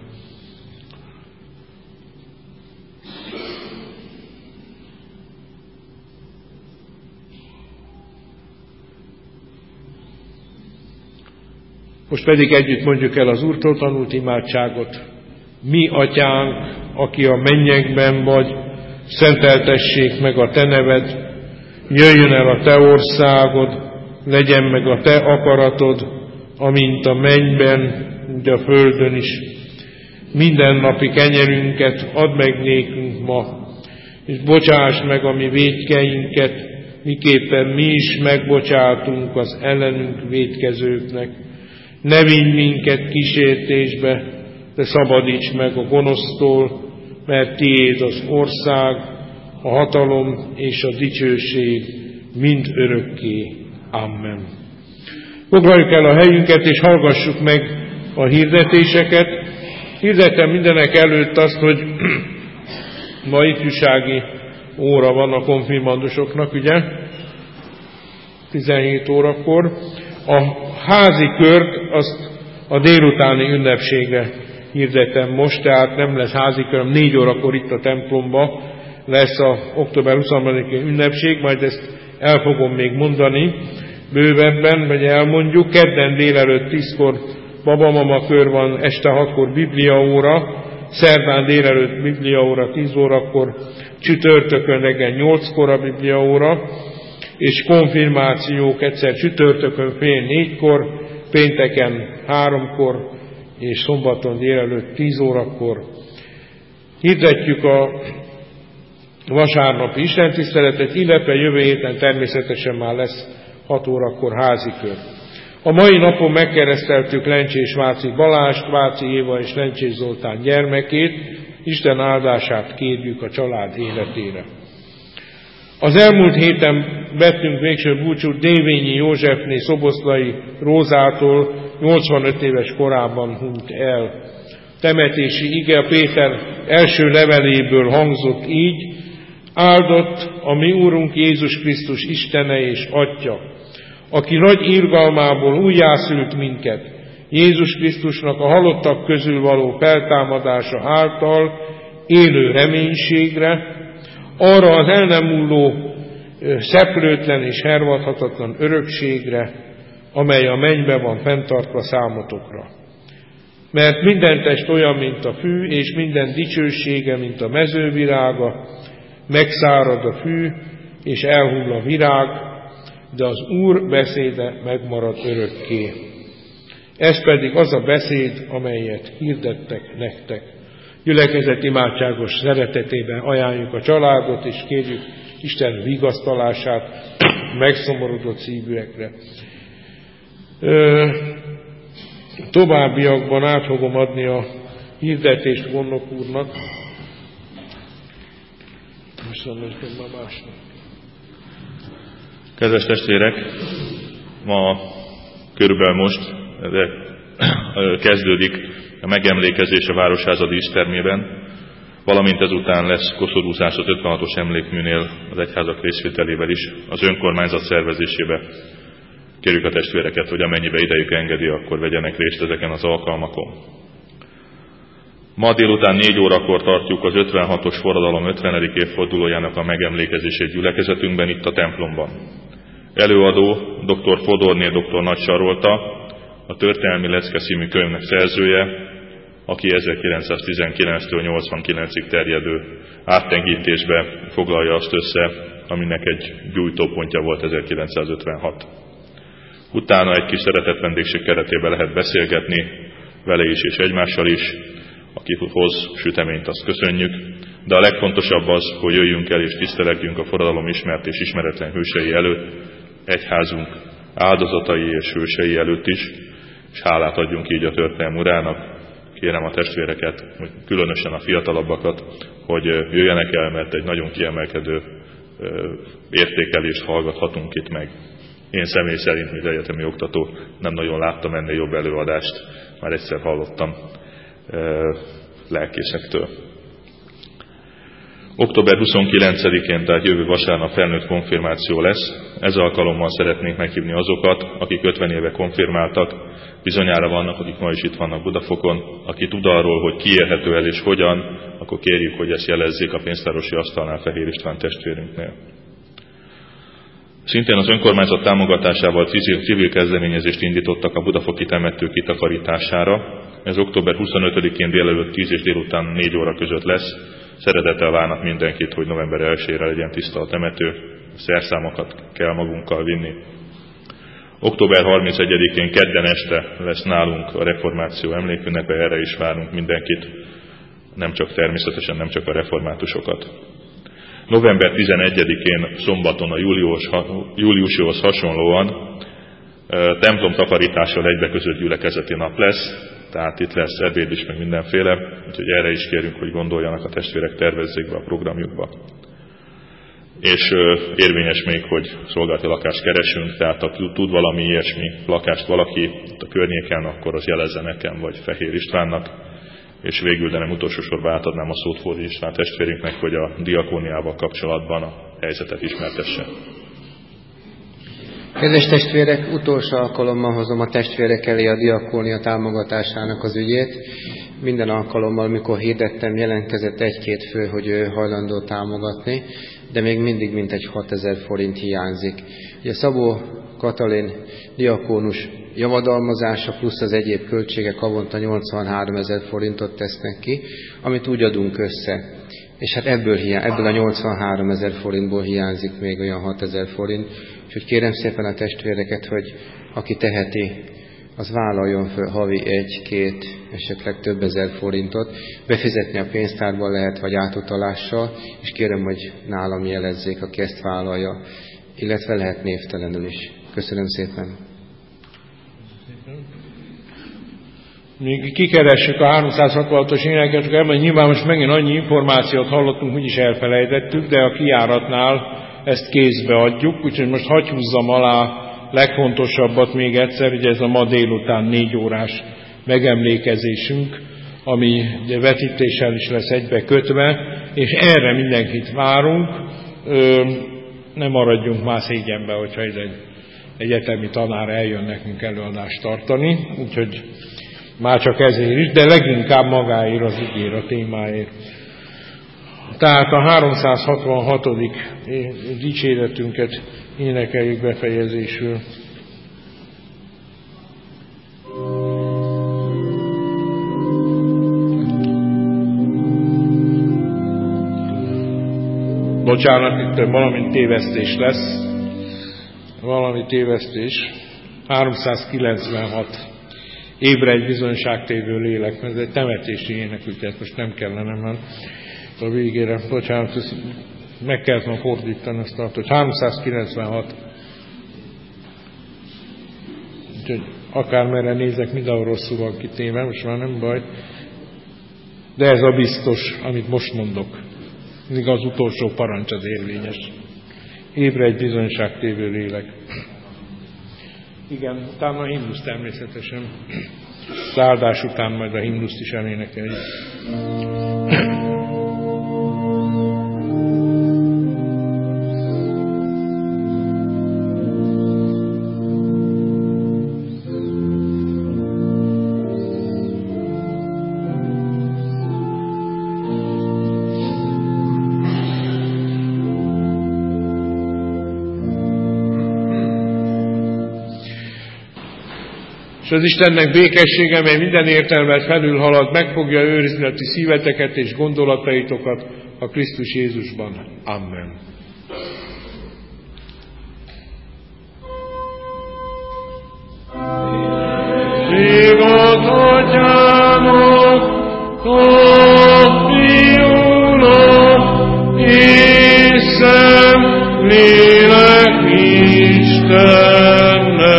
Speaker 1: Most pedig együtt mondjuk el az Úrtól tanult imádságot. Mi, Atyánk, aki a mennyekben vagy, szenteltessék meg a te neved, jöjjön el a te országod, legyen meg a te akaratod, amint a mennyben, úgy a földön is. Mindennapi kenyerünket add meg nékünk ma, és bocsáss meg a mi vétkeinket, miképpen mi is megbocsátunk az ellenünk vétkezőknek. Ne vigy minket kísértésbe, de szabadíts meg a gonosztól, mert tiéd az ország, a hatalom és a dicsőség mind örökké. Amen. Foglaljuk el a helyünket, és hallgassuk meg a hirdetéseket. Hirdetem mindenek előtt azt, hogy ma ifjúsági óra van a konfirmandusoknak, ugye? 17 órakor. A házi kört azt a délutáni ünnepségre hirdetem most, tehát nem lesz házi kör, 4 órakor itt a templomba lesz a október 23-i ünnepség, majd ezt el fogom még mondani bővebben, vagy elmondjuk. Kedden délelőtt 10-kor babamama kör van, este 6-kor bibliaóra, szerdán délelőtt bibliaóra 10 órakor, csütörtökön reggel 8-kor a bibliaóra, és konfirmációk egyszer csütörtökön fél 4-kor, pénteken 3-kor, és szombaton délelőtt 10 órakor. Hirdetjük a vasárnapi istentiszteletet, illetve jövő héten természetesen már lesz 6 órakor házikör. A mai napon megkereszteltük Lencsés Váci Balást, Váci Éva és Lencsés Zoltán gyermekét. Isten áldását kérjük a család életére. Az elmúlt héten vettünk végső búcsút Dévényi Józsefné Szoboszlai Rózától, 85 éves korában hunyt el. Temetési ige Péter első leveléből hangzott így: áldott a mi Úrunk Jézus Krisztus Istene és Atya, aki nagy irgalmából újjászült minket, Jézus Krisztusnak a halottak közül való feltámadása által élő reménységre, arra az el nem múló, szeplőtlen és hervadhatatlan örökségre, amely a mennybe van fenntartva számotokra. Mert minden test olyan, mint a fű, és minden dicsősége, mint a mezővirága, megszárad a fű, és elhull a virág, de az Úr beszéde megmarad örökké. Ez pedig az a beszéd, amelyet hirdettek nektek. Gyülekezet imádságos szeretetében ajánljuk a családot, és kérjük Isten vigasztalását megszomorodott szívűekre. Továbbiakban át fogom adni a hirdetést Gondnok úrnak.
Speaker 4: Kedves testvérek, ma körülbelül most kezdődik a megemlékezés a Városháza dísztermében, valamint ezután lesz koszorúzás az 56-os emlékműnél az egyházak részvételével is az önkormányzat szervezésébe. Kérjük a testvéreket, hogy amennyibe idejük engedi, akkor vegyenek részt ezeken az alkalmakon. Ma délután 4 órakor tartjuk az 56-os forradalom 50. évfordulójának a megemlékezését gyülekezetünkben, itt a templomban. Előadó dr. Fodorné dr. Nagy Sarolta, a Történelmi Lecke című könyvnek szerzője, aki 1919-től 89-ig terjedő áttengítésbe foglalja azt össze, aminek egy gyújtópontja volt 1956. Utána egy kis szeretett vendégség keretében lehet beszélgetni vele is és egymással is, aki hoz süteményt, azt köszönjük, de a legfontosabb az, hogy jöjjünk el és tisztelegjünk a forradalom ismert és ismeretlen hősei előtt, egyházunk áldozatai és hősei előtt is, és hálát adjunk így a történelem urának. Kérem a testvéreket, különösen a fiatalabbakat, hogy jöjjenek el, mert egy nagyon kiemelkedő értékelést hallgathatunk itt meg. Én személy szerint, mint egyetemi oktató, nem nagyon láttam ennél jobb előadást, már egyszer hallottam lelkészektől. Október 29-én, tehát jövő vasárnap felnőtt konfirmáció lesz. Ez alkalommal szeretnénk meghívni azokat, akik 50 éve konfirmáltak, bizonyára vannak, akik ma is itt vannak Budafokon, aki tud arról, hogy ki érhető el és hogyan, akkor kérjük, hogy ezt jelezzék a pénztárosi asztalnál Fehér István testvérünknél. Szintén az önkormányzat támogatásával civil kezdeményezést indítottak a budafoki temető kitakarítására. Ez október 25-én délelőtt 10 és délután 4 óra között lesz. Szeretettel várnak mindenkit, hogy november 1-ére legyen tiszta a temető. Szerszámokat kell magunkkal vinni. Október 31-én kedden este lesz nálunk a reformáció emlékünnepe, erre is várunk mindenkit, természetesen nem csak a reformátusokat. November 11-én szombaton a júliusihoz hasonlóan templom takarítással egybekötött gyülekezeti nap lesz, tehát itt lesz ebéd is, meg mindenféle, úgyhogy erre is kérünk, hogy gondoljanak a testvérek, tervezzék be a programjukba. És érvényes még, hogy szolgálati lakást keresünk, tehát ha tud valami ilyesmi lakást valaki itt a környéken, akkor az jelezze nekem, vagy Fehér Istvánnak, és végül, de nem utolsó sorban átadnám a szót Fódi István testvérünknek, hogy a diakóniával kapcsolatban a helyzetet ismertesse.
Speaker 5: Kedves testvérek, utolsó alkalommal hozom a testvérek elé a diakónia támogatásának az ügyét. Minden alkalommal, mikor hirdettem, jelentkezett 1-2 fő, hogy ő hajlandó támogatni, de még mindig mintegy 6000 forint hiányzik. Ugye Szabó Katalin diakónus javadalmazása plusz az egyéb költségek havonta 83 000 forintot tesznek ki, amit úgy adunk össze. És hát ebből a 83 000 forintból hiányzik még olyan 6000 forint. Úgyhogy kérem szépen a testvéreket, hogy aki teheti, az vállaljon föl havi 1-2, esetleg több ezer forintot. Befizetni a pénztárban lehet, vagy átutalással, és kérem, hogy nálam jelezzék, aki ezt vállalja, illetve lehet névtelenül is. Köszönöm szépen.
Speaker 1: Még kikeressük a 366-os éneket, csak ebben nyilván most megint annyi információt hallottunk, úgyis elfelejtettük, de a kijáratnál ezt kézbe adjuk, úgyhogy most hadd húzzam alá legfontosabbat még egyszer, ugye ez a ma délután 4 órás megemlékezésünk, ami vetítéssel is lesz egybe kötve, és erre mindenkit várunk, ne maradjunk már szégyenbe, hogyha egy egyetemi tanár eljön nekünk előadást tartani, úgyhogy már csak ezért is, de leginkább magáért az igér, a témáért. Tehát a 366. dicséretünket énekeljük befejezésül. Bocsánat, itt valami tévesztés lesz. Valami tévesztés. 396. Ébredj bizonyságtévő lélek, ez egy temetési ének, úgyhogy most nem kellene már a végére. Bocsánat, meg kellett ma fordítani azt, hogy 396. Úgyhogy akármerre nézek, mindenhol rosszul van kitéve, most már nem baj. De ez a biztos, amit most mondok. Míg az utolsó parancs az érvényes. Ébredj bizonyságtévő lélek. Igen, utána a himnusz természetesen. Az áldás után majd a himnuszt is elénekeljük. És az Istennek békessége, mely minden értelmet felülhalad, meg fogja őrizni a ti szíveteket és gondolataitokat a Krisztus Jézusban. Amen. Szívat Atyának, a Fiúnak, és Szent Lélek Istennek,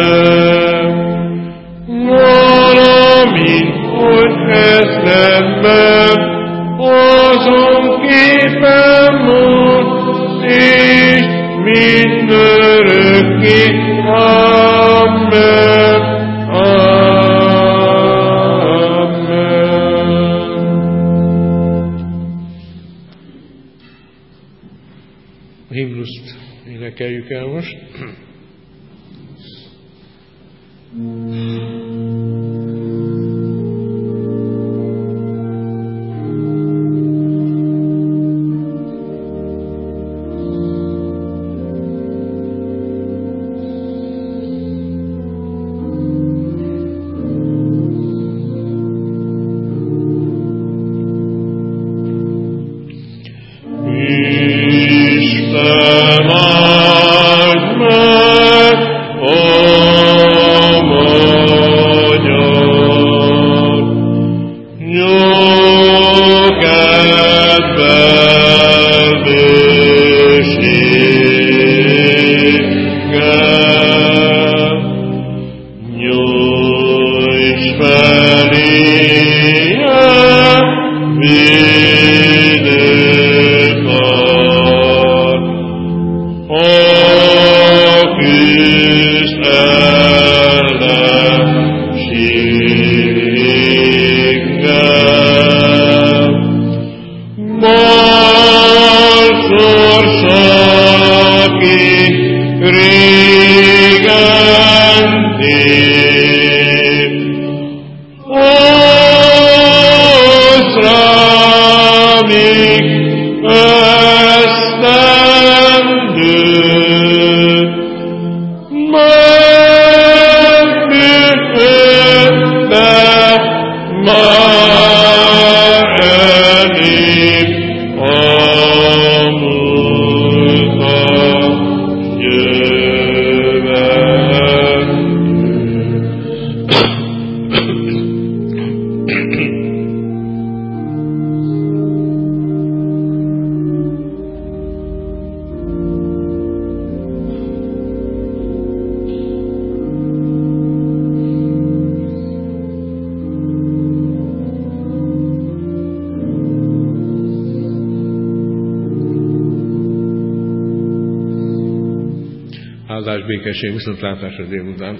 Speaker 1: kezdetben, azon képen most, és mindörökké. Amen. Amen. A himnuszt énekeljük el most. Áldás békesség, viszontlátásra délután.